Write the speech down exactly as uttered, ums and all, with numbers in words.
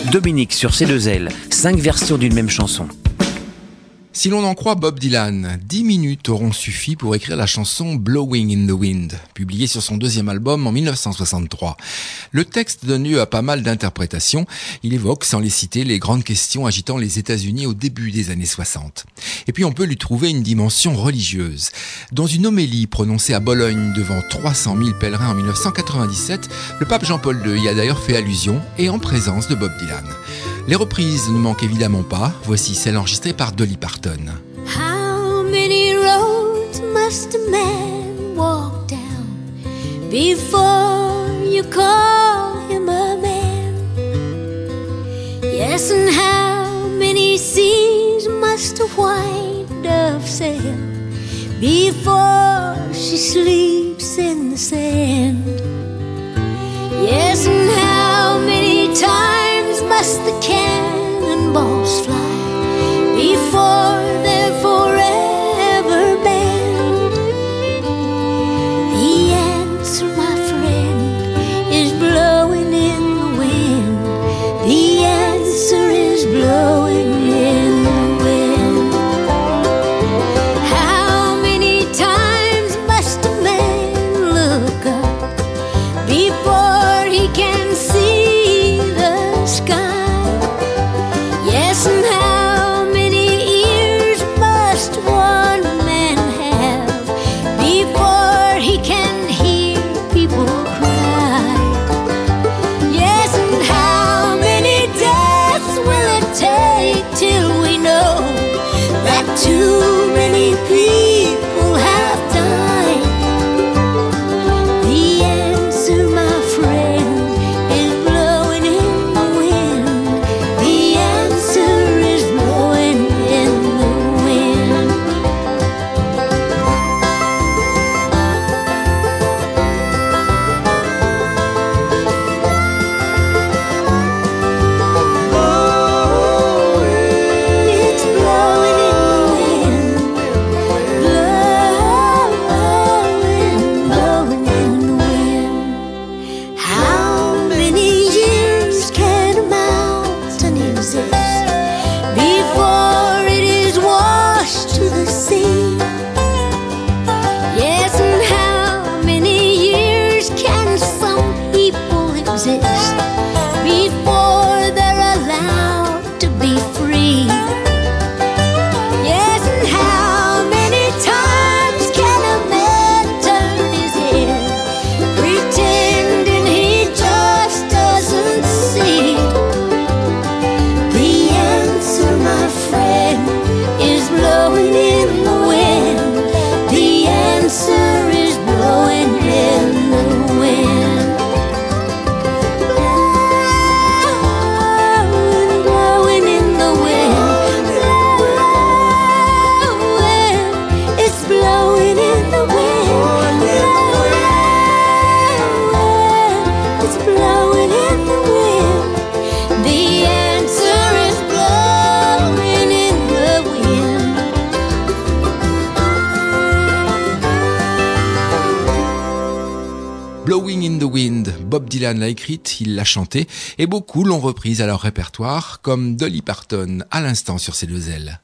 Dominique sur ses deux ailes, cinq versions d'une même chanson. Si l'on en croit Bob Dylan, dix minutes auront suffi pour écrire la chanson Blowing in the Wind, publiée sur son deuxième album en mille neuf cent soixante-trois. Le texte donne lieu à pas mal d'interprétations. Il évoque, sans les citer, les grandes questions agitant les États-Unis au début des années soixante. Et puis on peut lui trouver une dimension religieuse. Dans une homélie prononcée à Bologne devant trois cent mille pèlerins en mille neuf cent quatre-vingt-dix-sept, le pape Jean-Paul deux y a d'ailleurs fait allusion, et en présence de Bob Dylan. Les reprises ne manquent évidemment pas. Voici celle enregistrée par Dolly Parton. How many roads must a man walk down before you call him a man? Yes, and how many seas must a white dove sail before she sleeps in the sand? Yes, and how many times must the cannonballs fly before they're forever banned? The answer, my friend, is blowing in the wind. The answer is blowing in the wind. How many times must a man look up before he can see the sky? Yes, and how too many people have died. The answer, my friend, is blowing in the wind. The answer is blowing in the wind. Oh, it's blowing in before it is washed to the sea. Yes, and how many years can some people exist before they're allowed to be free? Yes, and how many times can a man turn his head pretending he just doesn't see? My friend is blowing in the wind. The answer is blowing in the wind. Blowing, blowing in the wind. Blowing, it's blowing in the wind. Blowing, it's blowing in the wind. The answer is blowing in the wind. Blowing in the Wind, Bob Dylan l'a écrite, il l'a chantée, et beaucoup l'ont reprise à leur répertoire, comme Dolly Parton à l'instant sur ses deux ailes.